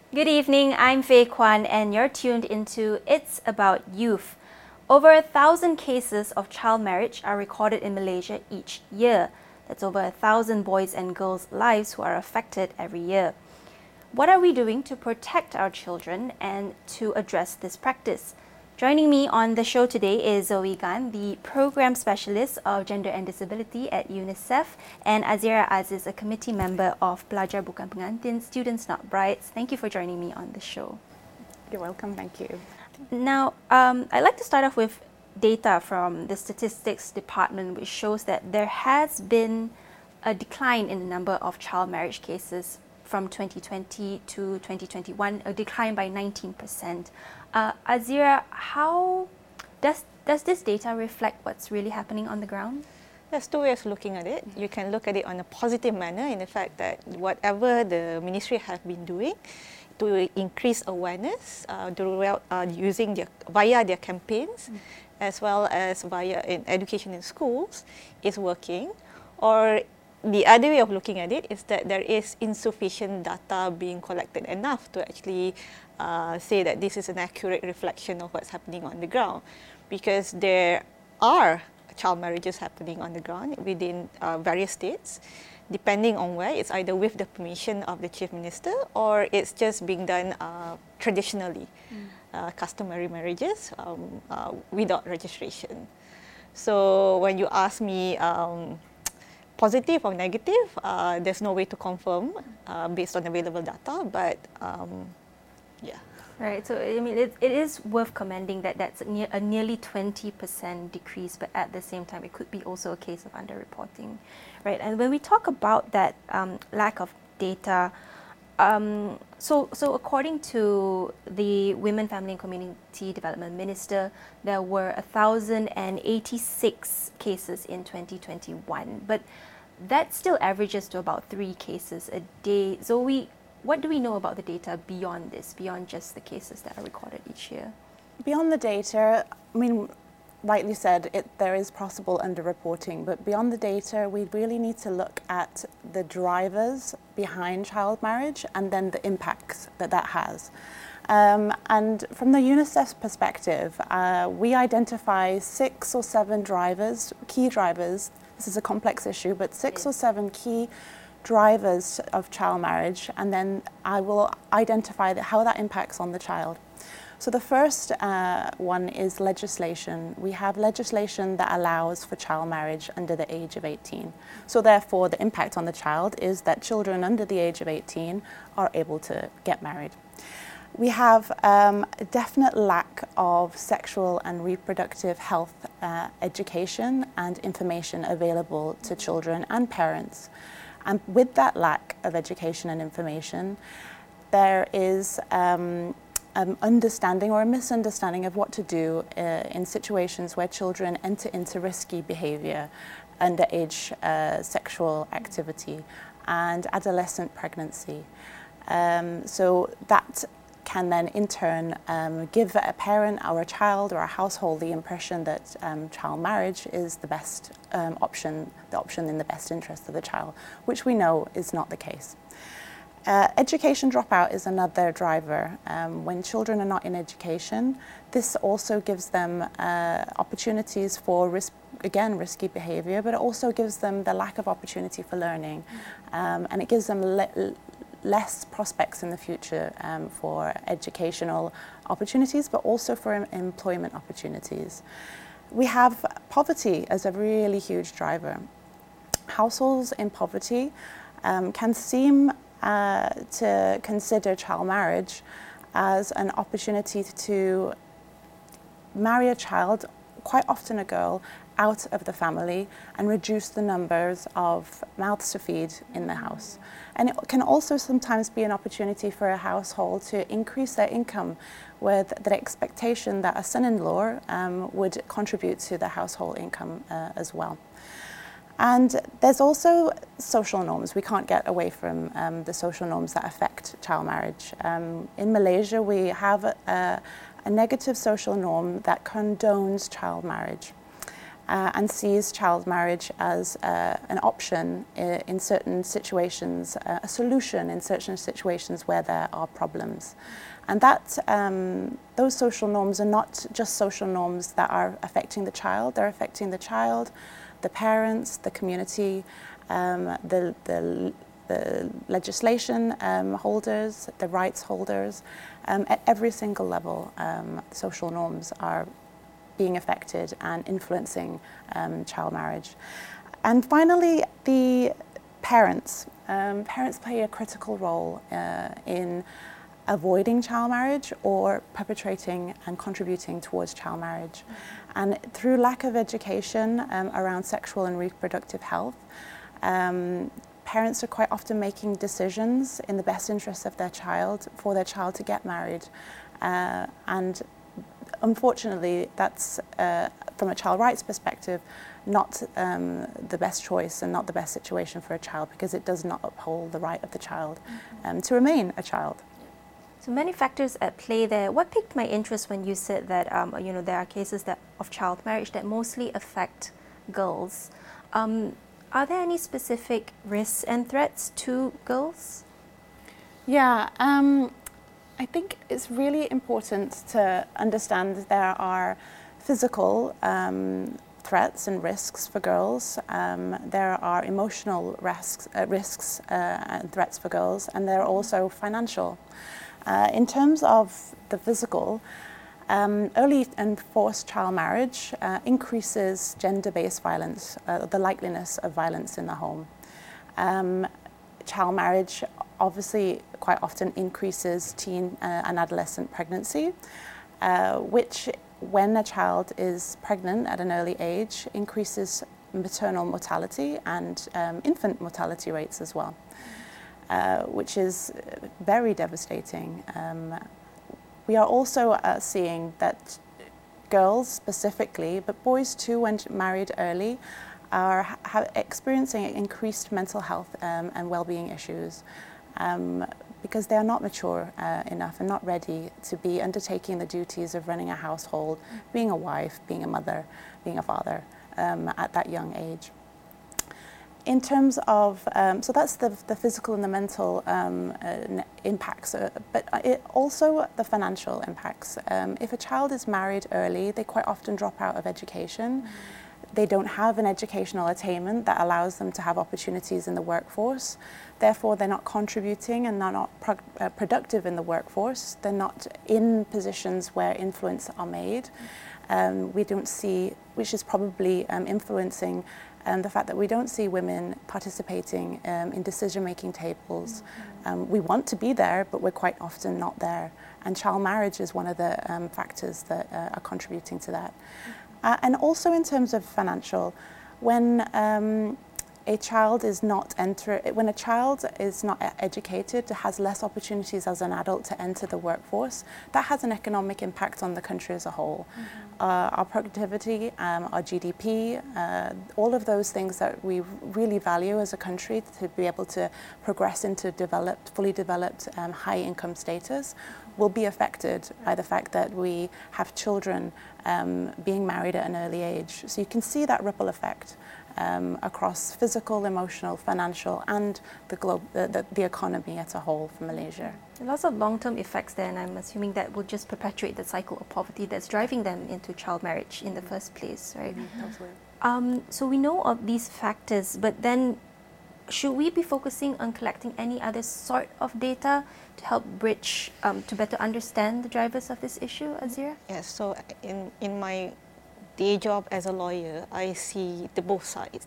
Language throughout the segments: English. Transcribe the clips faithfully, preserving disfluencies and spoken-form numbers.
Good evening, I'm Faye Kwan and you're tuned into It's About Youth. Over a thousand cases of child marriage are recorded in Malaysia each year. That's over a thousand boys and girls' lives who are affected every year. What are we doing to protect our children and to address this practice? Joining me on the show today is Zoe Gan, the Program Specialist of Gender and Disability at UNICEF, and Azira Aziz, a committee member of Pelajar Bukan Pengantin, Students Not Brides. Thank you for joining me on the show. You're welcome, thank you. Now, um, I'd like to start off with data from the Statistics Department, which shows that there has been a decline in the number of child marriage cases from twenty twenty to twenty twenty-one, a decline by nineteen percent. Uh, Azira, how does, does this data reflect what's really happening on the ground? There's two ways of looking at it. You can look at it on a positive manner in the fact that whatever the ministry have been doing to increase awareness uh, throughout, uh, using their, via their campaigns, mm. as well as via in education in schools, is working. Or the other way of looking at it is that there is insufficient data being collected enough to actually uh, say that this is an accurate reflection of what's happening on the ground, because there are child marriages happening on the ground within uh, various states. Depending on where, it's either with the permission of the Chief Minister or it's just being done uh, traditionally, mm. uh, customary marriages um, uh, without registration. So when you ask me um, positive or negative, uh, there's no way to confirm uh, based on available data, but um, yeah. Right, so I mean, it, it is worth commending that that's a, near, a nearly twenty percent decrease, but at the same time, it could be also a case of underreporting, right? And when we talk about that um, lack of data, um, so, so according to the Women, Family and Community Development Minister, there were one thousand eighty-six cases in twenty twenty-one, but that still averages to about three cases a day. Zoe, what do we know about the data beyond this, beyond just the cases that are recorded each year? Beyond the data, I mean, rightly said, it, there is possible underreporting, but beyond the data, we really need to look at the drivers behind child marriage and then the impacts that that has. Um, and from the UNICEF's perspective, uh, we identify six or seven drivers, key drivers. This is a complex issue, but six or seven key drivers of child marriage, and then I will identify that how that impacts on the child. So the first uh, one is legislation. We have legislation that allows for child marriage under the age of eighteen. So therefore, the impact on the child is that children under the age of eighteen are able to get married. We have um, a definite lack of sexual and reproductive health uh, education and information available to children and parents. And with that lack of education and information, there is um, an understanding or a misunderstanding of what to do uh, in situations where children enter into risky behaviour, underage uh, sexual activity and adolescent pregnancy. Um, so that can then in turn um, give a parent or a child or a household the impression that um, child marriage is the best um, option, the option in the best interest of the child, which we know is not the case. Uh, education dropout is another driver. Um, when children are not in education, this also gives them uh, opportunities for risk, again, risky behaviour, but it also gives them the lack of opportunity for learning, um, and it gives them le less prospects in the future um, for educational opportunities, but also for em employment opportunities. We have poverty as a really huge driver. Households in poverty um, can seem uh, to consider child marriage as an opportunity to marry a child, quite often a girl, out of the family and reduce the numbers of mouths to feed in the house. And it can also sometimes be an opportunity for a household to increase their income with the expectation that a son-in-law um, would contribute to the household income uh, as well. And there's also social norms. We can't get away from um, the social norms that affect child marriage. Um, in Malaysia, we have a, a negative social norm that condones child marriage. uh, and sees child marriage as uh, an option in, in certain situations, uh, a solution in certain situations where there are problems. And that, um, those social norms are not just social norms that are affecting the child, they're affecting the child, the parents, the community, um, the, the, the legislation um, holders, the rights holders. Um, at every single level, um, social norms are being affected and influencing um, child marriage. And finally, the parents. Um, parents play a critical role uh, in avoiding child marriage or perpetrating and contributing towards child marriage. And through lack of education um, around sexual and reproductive health, um, parents are quite often making decisions in the best interest of their child for their child to get married. Uh, and unfortunately, that's, uh, from a child rights perspective, not um, the best choice and not the best situation for a child, because it does not uphold the right of the child um, to remain a child. So many factors at play there. What piqued my interest when you said that um, you know, there are cases that of child marriage that mostly affect girls. Um, are there any specific risks and threats to girls? Yeah, um, I think it's really important to understand that there are physical um, threats and risks for girls. Um, there are emotional risks, uh, risks uh, and threats for girls, and there are also financial. Uh, in terms of the physical, um, early and forced child marriage uh, increases gender-based violence, uh, the likeliness of violence in the home. Um, child marriage obviously quite often increases teen uh, and adolescent pregnancy, uh, which when a child is pregnant at an early age increases maternal mortality and um, infant mortality rates as well. Uh, which is very devastating. Um, we are also uh, seeing that girls specifically, but boys too, when married early, are ha experiencing increased mental health um, and well-being issues um, because they are not mature uh, enough and not ready to be undertaking the duties of running a household, being a wife, being a mother, being a father um, at that young age. In terms of, um, so that's the, the physical and the mental um, uh, impacts, uh, but it also the financial impacts. Um, if a child is married early, they quite often drop out of education. Mm-hmm. They don't have an educational attainment that allows them to have opportunities in the workforce. Therefore, they're not contributing and they're not pro uh, productive in the workforce. They're not in positions where influence are made. Um, we don't see, which is probably um, influencing Um, the fact that we don't see women participating um, in decision-making tables. Mm-hmm. um, we want to be there, but we're quite often not there. And child marriage is one of the um, factors that uh, are contributing to that. Mm-hmm. uh, and also in terms of financial, when um, a child is not enter, when a child is not educated, has less opportunities as an adult to enter the workforce, that has an economic impact on the country as a whole. Mm-hmm. Uh, our productivity, um, our G D P, uh, all of those things that we really value as a country to be able to progress into developed, fully developed, um, high income status will be affected by the fact that we have children um, being married at an early age. So you can see that ripple effect um, across physical, emotional, financial, and the, globe, the, the, the economy as a whole for Malaysia. Lots of long-term effects there, and I'm assuming that will just perpetuate the cycle of poverty that's driving them into child marriage in the first place, right? Mm-hmm. Absolutely. Um, so we know of these factors, but then should we be focusing on collecting any other sort of data to help bridge, um, to better understand the drivers of this issue, Azira? Yes, so in, in my day job as a lawyer, I see the both sides.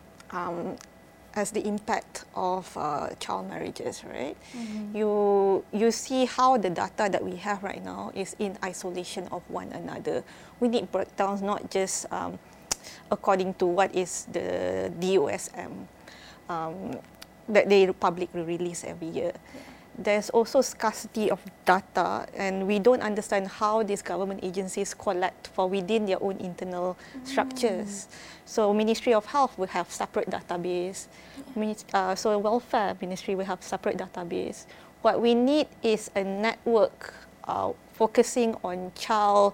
Um, as the impact of uh, child marriages, right? Mm-hmm. You you see how the data that we have right now is in isolation of one another. We need breakdowns not just um, according to what is the D O S M um, that they publicly release every year. Yeah. There's also scarcity of data, and we don't understand how these government agencies collect for within their own internal mm. structures. So Ministry of Health will have separate database. Yeah. Uh, so Welfare Ministry will have separate database. What we need is a network uh, focusing on child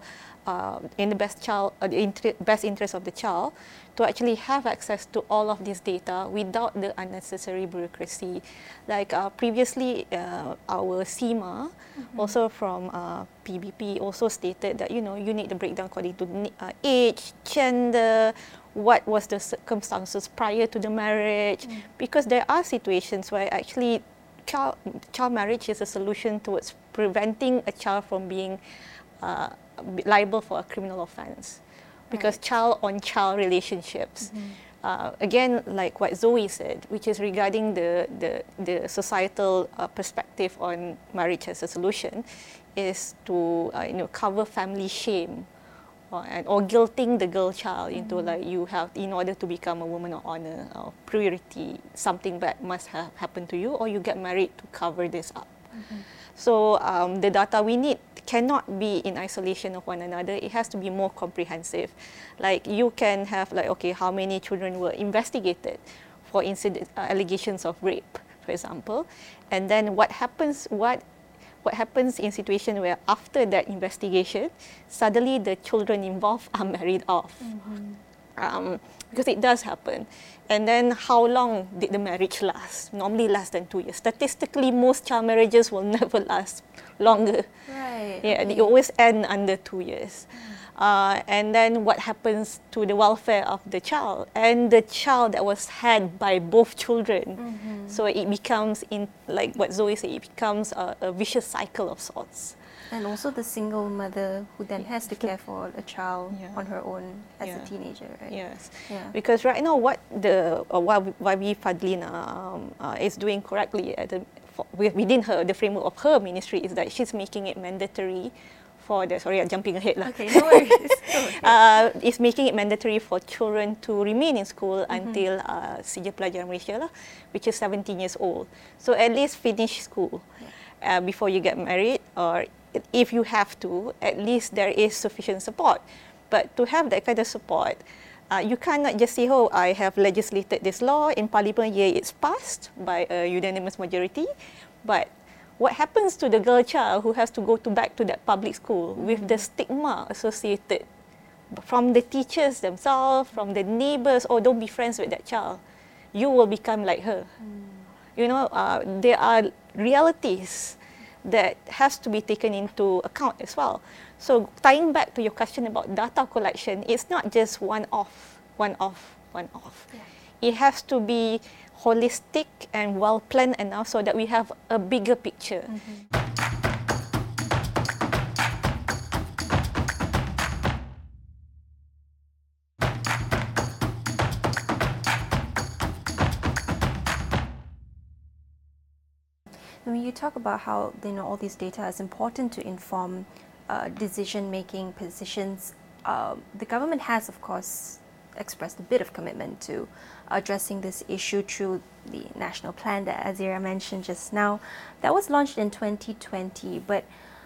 uh, in the best child, uh, the inter best interest of the child, to actually have access to all of this data without the unnecessary bureaucracy. Like uh, previously, uh, our SEMA, mm-hmm. also from uh, P B P, also stated that you know you need the breakdown according to uh, age, gender, what was the circumstances prior to the marriage, mm. because there are situations where actually child child marriage is a solution towards preventing a child from being uh, liable for a criminal offence. Because right. child-on-child relationships, mm-hmm. uh, again, like what Zoe said, which is regarding the the, the societal uh, perspective on marriage as a solution, is to uh, you know cover family shame, or, and, or guilting the girl child mm-hmm. into like you have in order to become a woman of honor or purity, something bad must have happened to you, or you get married to cover this up. Mm-hmm. So um, the data we need cannot be in isolation of one another. It has to be more comprehensive. Like you can have like, okay, how many children were investigated for incident, uh, allegations of rape, for example, and then what happens, what what happens in situation where after that investigation, suddenly the children involved are married off. Mm-hmm. Um, because it does happen. And then how long did the marriage last? Normally less than two years. Statistically, most child marriages will never last longer. Right. Yeah, okay. they always end under two years. Uh, and then what happens to the welfare of the child and the child that was had by both children? Mm-hmm. So it becomes, in like what Zoe said, it becomes a, a vicious cycle of sorts. And also the single mother who then has to care for a child yeah. on her own as yeah. a teenager, right? Yes. Yeah. Because right now, what the uh, Y B Fadlina um, uh, is doing correctly at the, for, within her the framework of her ministry is that she's making it mandatory for the sorry, I'm jumping ahead lah. Okay, no worries. uh, is making it mandatory for children to remain in school mm-hmm. until uh, Sijil Pelajaran Malaysia lah, which is seventeen years old. So at least finish school yeah. uh, before you get married, or if you have to, at least there is sufficient support. But to have that kind of support, uh, you cannot just say, oh, I have legislated this law in Parliament, yeah, it's passed by a unanimous majority. But what happens to the girl child who has to go to back to that public school mm-hmm. with the stigma associated from the teachers themselves, from the neighbours, oh, don't be friends with that child. You will become like her. Mm. You know, uh, there are realities that has to be taken into account as well. So tying back to your question about data collection, it's not just one-off, one-off, one-off. Yeah. It has to be holistic and well-planned enough so that we have a bigger picture. Mm-hmm. When you talk about how you know all these data is important to inform uh, decision-making positions, uh, the government has, of course, expressed a bit of commitment to addressing this issue through the national plan that Azira mentioned just now. That was launched in twenty twenty, but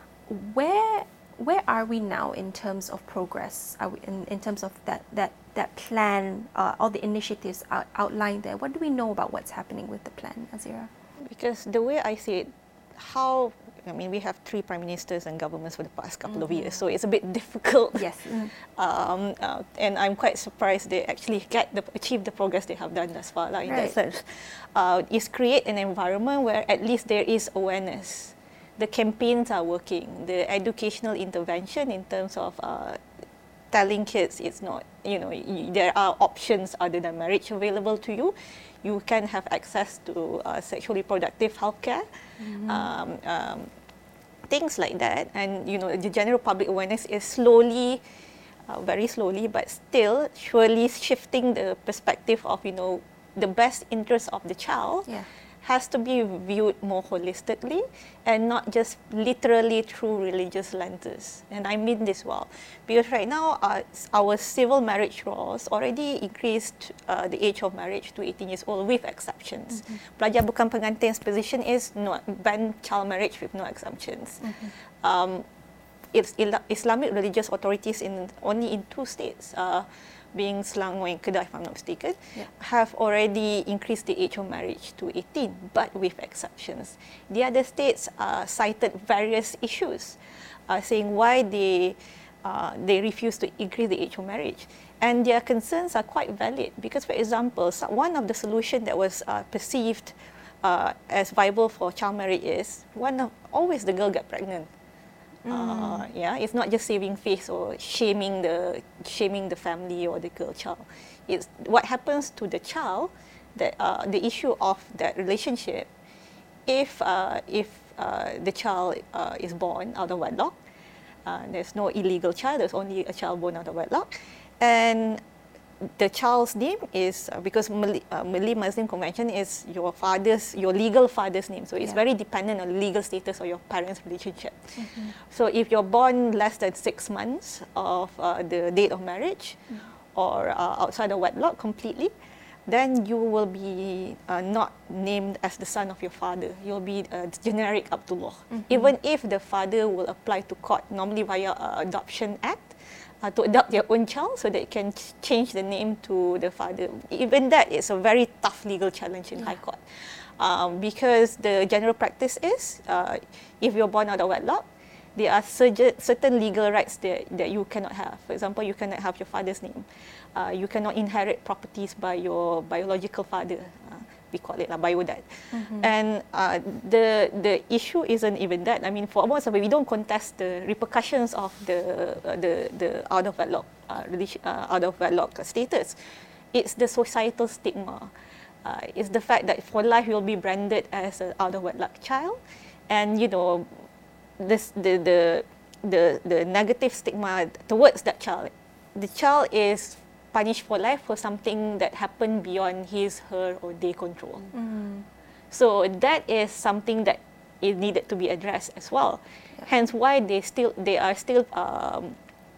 where where are we now in terms of progress? Are we in, in terms of that that that plan, uh, all the initiatives out, outlined there? What do we know about what's happening with the plan, Azira? Because the way I see it, how, I mean, we have three prime ministers and governments for the past couple mm-hmm. of years, so it's a bit difficult. Yes. Mm. Um, uh, and I'm quite surprised they actually get the, achieve the progress they have done thus far, like, in right. that sense. Uh, is create an environment where at least there is awareness. The campaigns are working, the educational intervention in terms of uh, telling kids it's not, you know, y- there are options other than marriage available to you. You can have access to uh, sexually productive healthcare, mm-hmm. um, um, things like that. And you know, the general public awareness is slowly, uh, very slowly, but still surely shifting the perspective of, you know, the best interest of the child. Yeah. Has to be viewed more holistically and not just literally through religious lenses. And I mean this well, because right now uh, our civil marriage laws already increased uh, the age of marriage to eighteen years old with exceptions. Mm-hmm. Pelajar bukan pengantin's position is not ban child marriage with no exemptions. Mm-hmm. Um, it's Islamic religious authorities in only in two states, uh, being Selangor and Kedah, if I'm not mistaken, yeah. have already increased the age of marriage to eighteen, but with exceptions. The other states uh, cited various issues, uh, saying why they uh, they refuse to increase the age of marriage. And their concerns are quite valid because, for example, so one of the solutions that was uh, perceived uh, as viable for child marriage is one of always the girl get pregnant. Mm. Uh, yeah, it's not just saving face or shaming the shaming the family or the girl child. It's what happens to the child, that uh, the issue of that relationship. If uh, if uh, the child uh, is born out of wedlock, uh, there's no illegal child. There's only a child born out of wedlock, and the child's name is uh, because Malay, uh, Malay Muslim convention is your father's, your legal father's name. So it's yeah. very dependent on the legal status of your parents' relationship. Mm-hmm. So if you're born less than six months of uh, the date of marriage, mm-hmm. or uh, outside of wedlock completely, then you will be uh, not named as the son of your father. You'll be uh, generic Abdullah. Mm-hmm. Even if the father will apply to court, normally via uh, Adoption Act, uh, to adopt their own child so they can ch- change the name to the father. Even that is a very tough legal challenge in yeah. High Court. Um, because the general practice is, uh, if you're born out of wedlock, there are surge- certain legal rights that, that you cannot have. For example, you cannot have your father's name. Uh, you cannot inherit properties by your biological father. Uh, we call it a biodad. Mm-hmm. And uh, the the issue isn't even that. I mean, for most of it, we don't contest the repercussions of the uh, the the out of wedlock uh, relation, uh, out of wedlock status. It's the societal stigma. Uh, it's the fact that for life you'll be branded as an out of wedlock child, and you know, this the the the the negative stigma towards that child. The child is punished for life for something that happened beyond his, her, or their control. Mm. So that is something that is needed to be addressed as well. Yeah. Hence, why they still they are still um,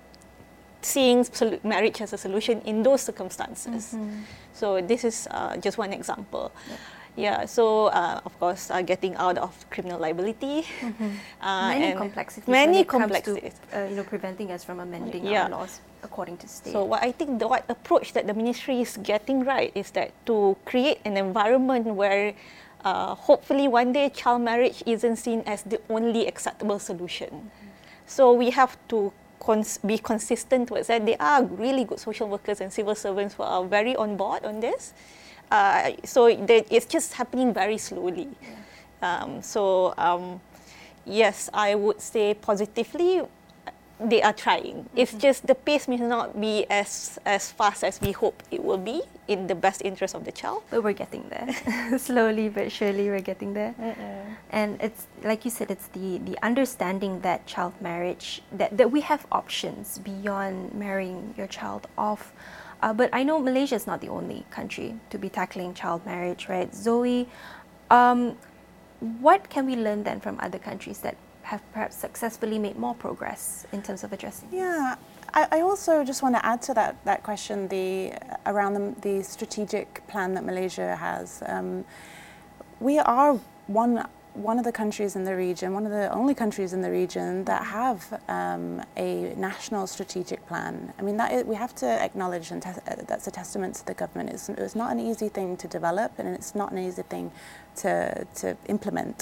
seeing sol- marriage as a solution in those circumstances. Mm-hmm. So this is uh, just one example. Yeah. Yeah, so uh, of course, uh, getting out of criminal liability. Mm-hmm. Uh, many complexities. Many when it complexities. Comes to, uh, you know, preventing us from amending yeah. our laws according to state. So what I think the what approach that the ministry is getting right is that to create an environment where uh, hopefully one day child marriage isn't seen as the only acceptable solution. Mm-hmm. So we have to cons- be consistent towards that. There are really good social workers and civil servants who are very on board on this. Uh, so that it's just happening very slowly. Yeah. Um, so um, yes, I would say positively, they are trying. Mm-hmm. It's just the pace may not be as as fast as we hope it will be in the best interest of the child. But we're getting there. Slowly but surely we're getting there. Uh-uh. And it's like you said, it's the, the understanding that child marriage, that, that we have options beyond marrying your child off. Uh, but I know Malaysia is not the only country to be tackling child marriage, right? Zoe, um, what can we learn then from other countries that have perhaps successfully made more progress in terms of addressing this? Yeah, I, I also just want to add to that that question the around the, the strategic plan that Malaysia has. Um, we are one one of the countries in the region, one of the only countries in the region that have um, a national strategic plan. I mean, that is, we have to acknowledge, and te- that's a testament to the government. It's, it's not an easy thing to develop, and it's not an easy thing to to implement.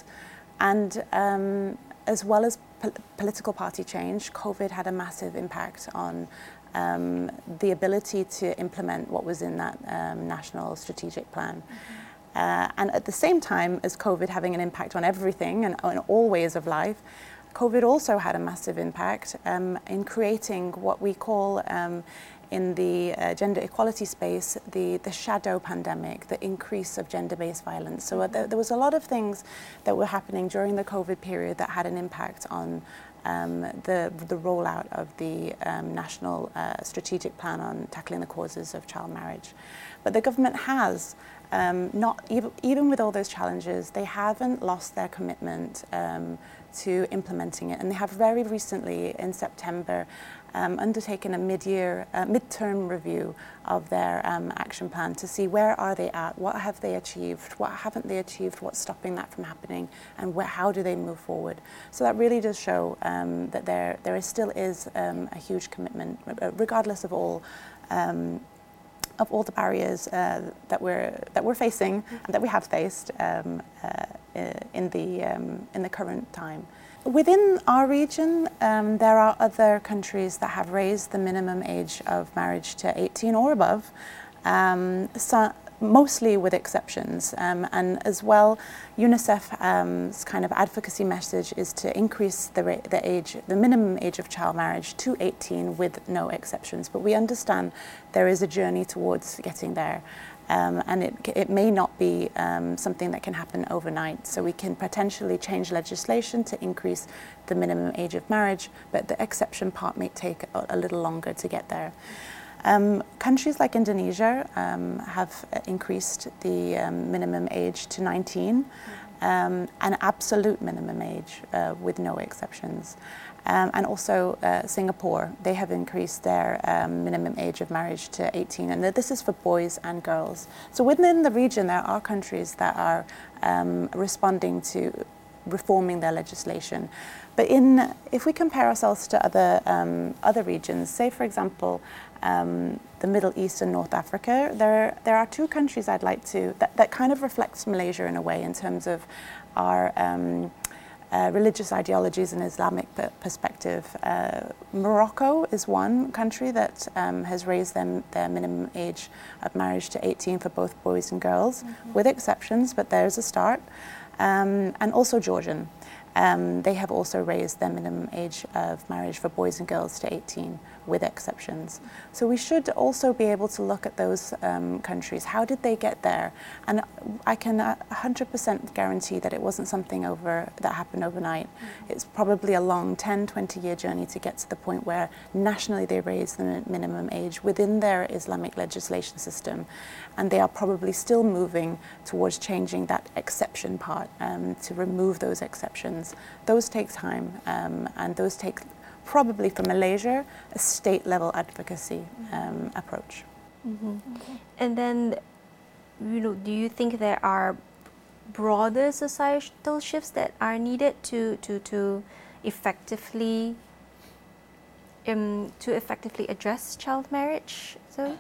And um, as well as po- political party change, COVID had a massive impact on um, the ability to implement what was in that um, national strategic plan. Mm-hmm. Uh, and at the same time as COVID having an impact on everything and on all ways of life, COVID also had a massive impact um, in creating what we call um, in the uh, gender equality space, the, the shadow pandemic, the increase of gender-based violence. So uh, there, there was a lot of things that were happening during the COVID period that had an impact on um, the, the rollout of the um, national uh, strategic plan on tackling the causes of child marriage. But the government has Um, not even, even with all those challenges, they haven't lost their commitment um, to implementing it. And they have very recently, in September, um, undertaken a mid-year, uh, mid-term review of their um, action plan to see where are they at, what have they achieved, what haven't they achieved, what's stopping that from happening, and where, how do they move forward. So that really does show um, that there, there is, still is um, a huge commitment, regardless of all um, of all the barriers uh, that we're that we're facing and that we have faced um, uh, in the um, in the current time. within our region, um, there are other countries that have raised the minimum age of marriage to eighteen or above, um, so, mostly with exceptions. Um, and as well, UNICEF's kind of advocacy message is to increase the, ra- the age, the minimum age of child marriage to eighteen with no exceptions. But we understand there is a journey towards getting there. Um, and it, it may not be um, something that can happen overnight. So we can potentially change legislation to increase the minimum age of marriage, but the exception part may take a, a little longer to get there. Um, countries like Indonesia um, have increased the um, minimum age to nineteen, um, an absolute minimum age uh, with no exceptions. Um, and also uh, Singapore, they have increased their um, minimum age of marriage to eighteen, and this is for boys and girls. So within the region, there are countries that are um, responding to reforming their legislation. But in, if we compare ourselves to other um, other regions, say for example, um, the Middle East and North Africa, there there are two countries I'd like to that, that kind of reflects Malaysia in a way in terms of our um, uh, religious ideologies and Islamic p- perspective. Uh, Morocco is one country that um, has raised them their minimum age of marriage to eighteen for both boys and girls, mm-hmm. with exceptions, but there's a start. Um, and also Jordan. Um, they have also raised their minimum age of marriage for boys and girls to eighteen, with exceptions. So we should also be able to look at those um, countries. How did they get there? And I can uh, one hundred percent guarantee that it wasn't something over that happened overnight. Mm-hmm. It's probably a long ten, twenty year journey to get to the point where nationally they raised the minimum age within their Islamic legislation system. And they are probably still moving towards changing that exception part um, to remove those exceptions. Those take time, um, and those take probably for Malaysia a state level advocacy um, approach. Mm-hmm. Okay. And then, you know, do you think there are broader societal shifts that are needed to to to effectively um, to effectively address child marriage? So,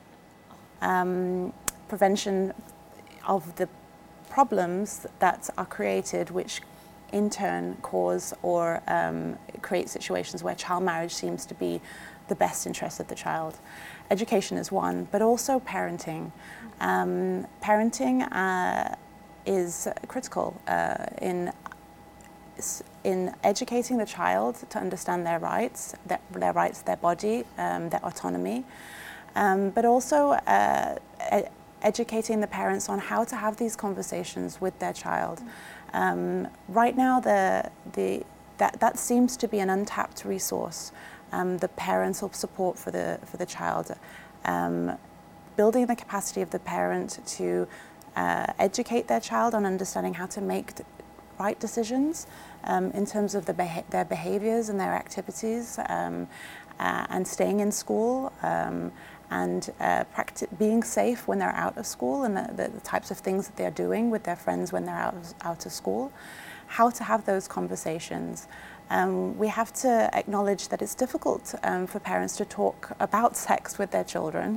um, prevention of the problems that are created, which in turn cause or um, create situations where child marriage seems to be the best interest of the child. Education is one, but also parenting. Um, parenting uh, is critical uh, in in educating the child to understand their rights, their, their rights, their body, um, their autonomy, um, but also uh, ed- educating the parents on how to have these conversations with their child. Um, right now, the, the, that, that seems to be an untapped resource, um, the parental support for the, for the child. Um, building the capacity of the parent to uh, educate their child on understanding how to make d- right decisions um, in terms of the beha- their behaviors and their activities, um, uh, and staying in school, um, and uh, practi- being safe when they're out of school, and the, the, the types of things that they're doing with their friends when they're out of, out of school, how to have those conversations. Um, we have to acknowledge that it's difficult um, for parents to talk about sex with their children,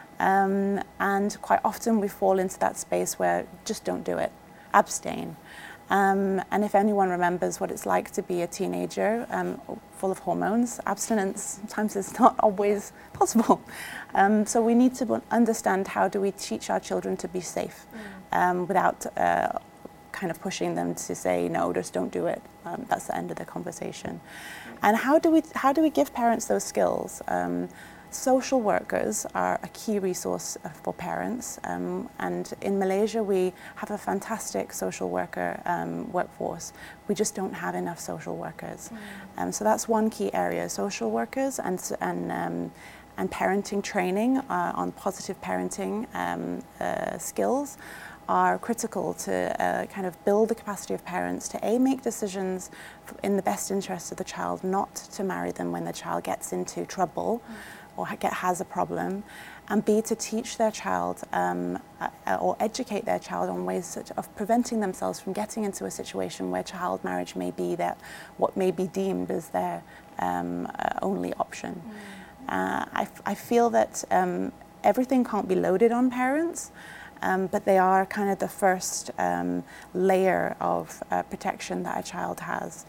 um, and quite often we fall into that space where just don't do it, abstain. Um, and if anyone remembers what it's like to be a teenager um, full of hormones, abstinence sometimes is not always possible. Um, so we need to understand how do we teach our children to be safe um, without uh, kind of pushing them to say, no, just don't do it. Um, that's the end of the conversation. And how do we, how do we give parents those skills? Um, Social workers are a key resource for parents, um, and in Malaysia we have a fantastic social worker um, workforce. We just don't have enough social workers. Mm. Um, so that's one key area, social workers and, and, um, and parenting training uh, on positive parenting um, uh, skills are critical to uh, kind of build the capacity of parents to A, make decisions in the best interest of the child, not to marry them when the child gets into trouble. Mm. or get, has a problem, and B, to teach their child um, uh, or educate their child on ways of preventing themselves from getting into a situation where child marriage may be that what may be deemed as their um, uh, only option. Mm. Uh, I, f- I feel that um, everything can't be loaded on parents, um, but they are kind of the first um, layer of uh, protection that a child has.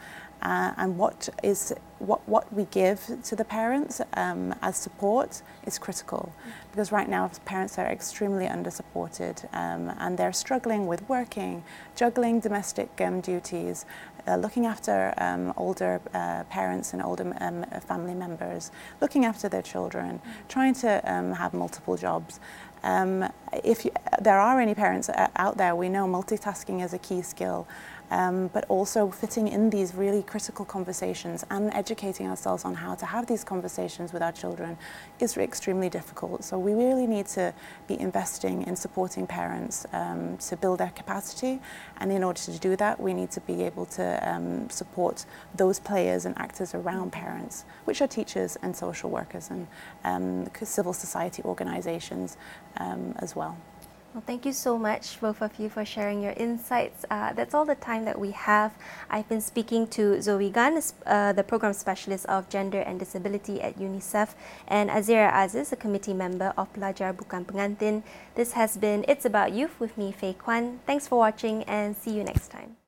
uh, and what is what what we give to the parents um, as support is critical, because right now parents are extremely under-supported um, and they're struggling with working, juggling domestic um, duties, uh, looking after um, older uh, parents and older um, family members, looking after their children, trying to um, have multiple jobs. Um, if you, there are any parents out there, we know multitasking is a key skill, um, but also fitting in these really critical conversations and educating ourselves on how to have these conversations with our children is extremely difficult. So we really need to be investing in supporting parents um, to build their capacity, and in order to do that we need to be able to um, support those players and actors around parents, which are teachers and social workers and um, civil society organisations um, as well. Well, thank you so much, both of you, for sharing your insights. Uh, that's all the time that we have. I've been speaking to Zoe Gan, uh, the Program Specialist of Gender and Disability at UNICEF, and Azira Aziz, a committee member of Pelajar Bukan Pengantin. This has been It's About Youth with me, Faye Kwan. Thanks for watching and see you next time.